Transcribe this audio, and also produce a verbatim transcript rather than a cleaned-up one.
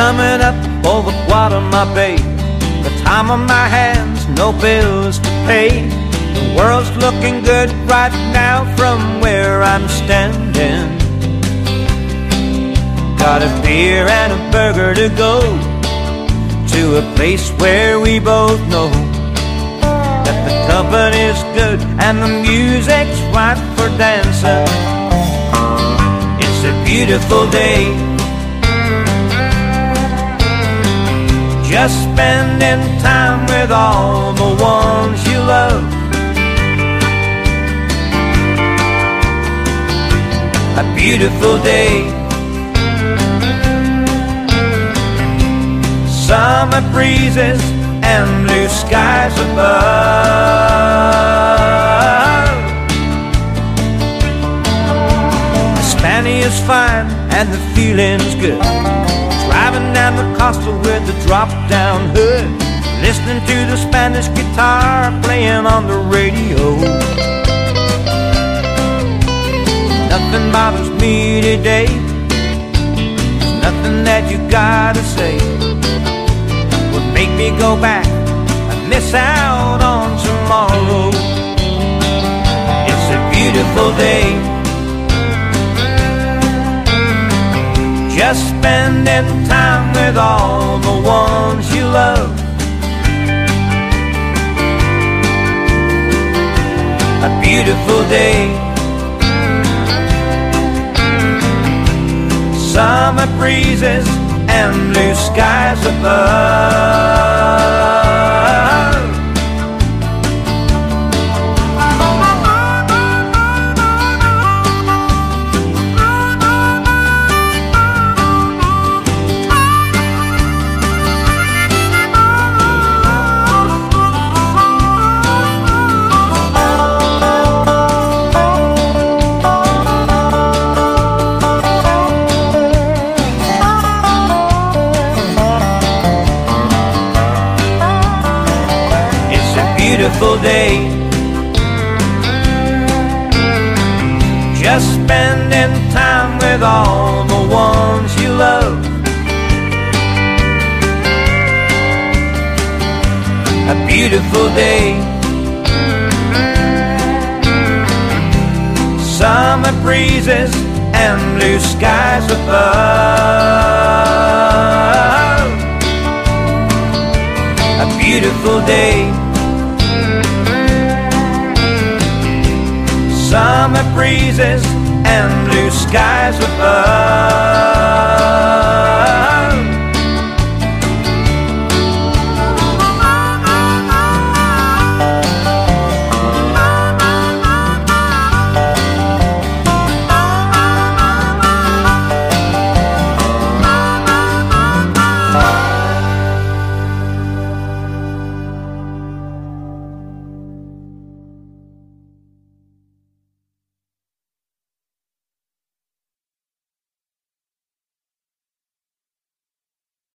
coming up over Guatemala Bay. The time on my hands, no bills to pay. The world's looking good right now from where I'm standing. Got a beer and a burger to go to a place where we both know that the company's good and the music's right for dancing. It's a beautiful day, just spending time with all the ones you love. A beautiful day, summer breezes and blue skies above. The Spaniard's fine and the feeling's good, driving down the costa with the drop-down hood, listening to the Spanish guitar playing on the radio. Nothing bothers me today, there's nothing that you gotta say would make me go back and miss out on tomorrow. It's a beautiful day, just spending time with all the ones you love. A beautiful day, summer breezes and blue skies above. Beautiful day, just spending time with all the ones you love. A beautiful day, summer breezes and blue skies above. A beautiful day, summer breezes and blue skies above.